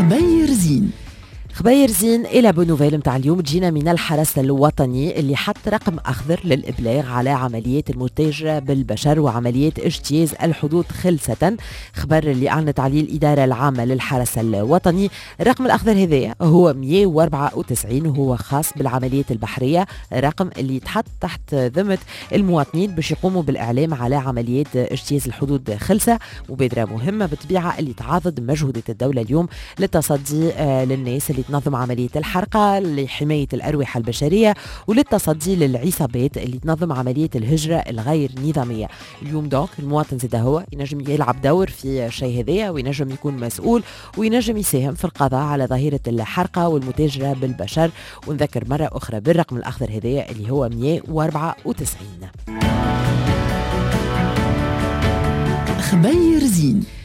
خبير زين. خبير زين إلى بنوفيل متاع اليوم تجينا من الحرس الوطني اللي حط رقم أخضر للإبلاغ على عمليات المتاجرة بالبشر وعمليات اجتياز الحدود خلصة. خبر اللي أعلنت عليه الإدارة العامة للحرس الوطني. الرقم الأخضر هذا هو 194 وهو خاص بالعمليات البحرية، رقم اللي يتحط تحت ذمة المواطنين باش يقوموا بالإعلام على عمليات اجتياز الحدود خلصة. مبادرة مهمة بالطبيعة اللي تعاضد مجهودات الدولة اليوم للتصدي للناس اللي تنظم عملية الحرقة، لحماية الأروحة البشرية، وللتصدي للعصابات اللي تنظم عملية الهجرة الغير نظامية. اليوم دونك المواطن زاد هو ينجم يلعب دور في شيء هذايا، وينجم يكون مسؤول، وينجم يساهم في القضاء على ظاهرة الحرقة والمتاجرة بالبشر. ونذكر مرة أخرى بالرقم الأخضر هذايا اللي هو 194. خبير زين.